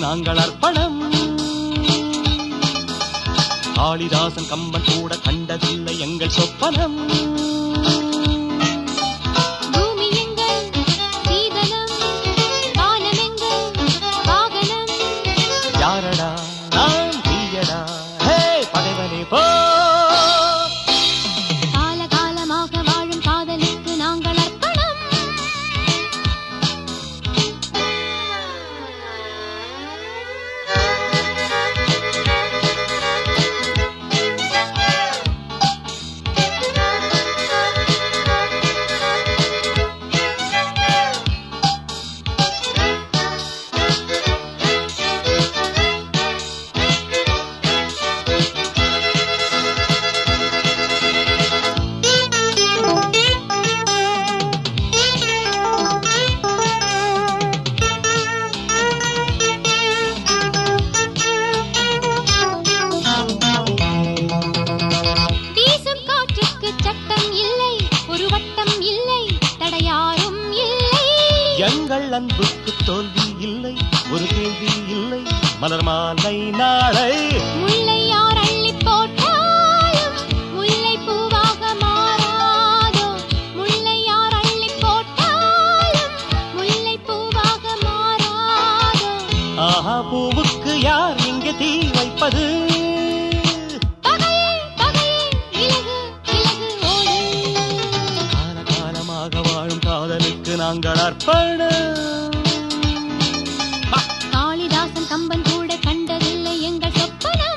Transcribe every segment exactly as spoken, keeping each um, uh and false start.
நாங்கள் அர்ப்பணம். காளிதாசன் கம்பன் கூட கண்டதில்லை எங்கள் சொப்பனம். யாரடா நான் தீயடா ஹே பகைவனே போ. காலகாலமாக வாழும் காதலுக்கு நாங்கள் அர்ப்பணம். எங்கள் அன்புக்கு தோல்வி இல்லை, ஒரு கேள்வி இல்லை, மலர் மாலை நாளை. முல்லை யார் அள்ளி போட்டாலும் முல்லை பூவாக மாறாதோ, முல்லை யார் அள்ளி போட்டாலும் முல்லை பூவாக மாறாதோ. ஆஹா பூவுக்கு யார் இங்கே தீ வைப்பது? பகையே பகையே விலகு விலகு ஓடு. காலகாலமாக வாழும் காதலுக்கு நாங்கள் அர்ப்பணம். காளிதாசன் கம்பன் கூட கண்டதில்லை எங்கள் சொப்பனம்.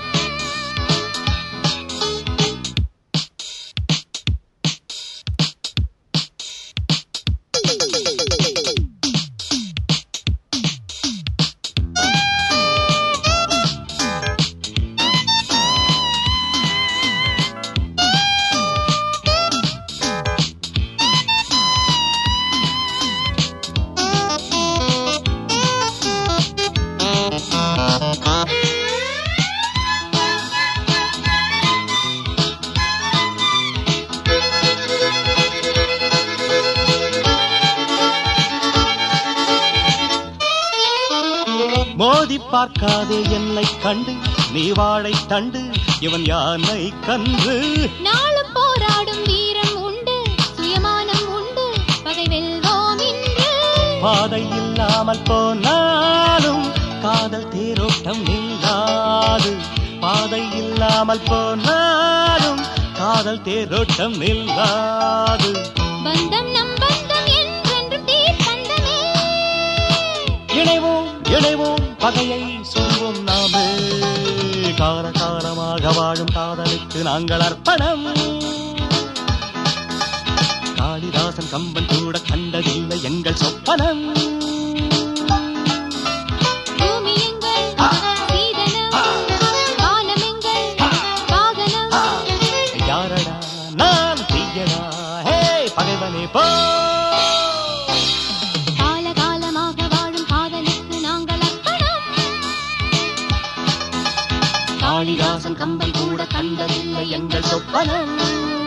மோதி பார்க்காதே என்னை கண்டு, நீ வாழை தண்டு, இவன் யானை கன்று. நாளும் போராடும் வீரம் உண்டு, சுயமானம் உண்டு, பகை வெல்வோம் இன்று. பாதை இல்லாமல் போனாலும் காதல் தேரோட்டம் நில்லாது, பாதை இல்லாமல் போனாலும் காதல் தேரோட்டம் நில்லாது. பந்தம் நம் பந்தம் என்றென்றும் தீர்ப்பந்தமே. இணைவோம் இணைவோம் பகையை சொல்வோம் நாமே. காலகாலமாக வாழும் காதலுக்கு நாங்கள் அர்ப்பணம். காளிதாசன் கம்பன் கூட கண்டதில்லை எங்கள் சொப்பனம். பூமி எங்கள் சீதனம், வானம் எங்கள் வாகனம். யாரடா நான் தீயடா ஹே பகைவனே போ. காலகாலமாக வாழும் காதலுக்கு நாங்கள் அர்ப்பணம். காளிதாசன் கம்பன் கூட கண்டதில்லை எங்கள் சொப்பனம்.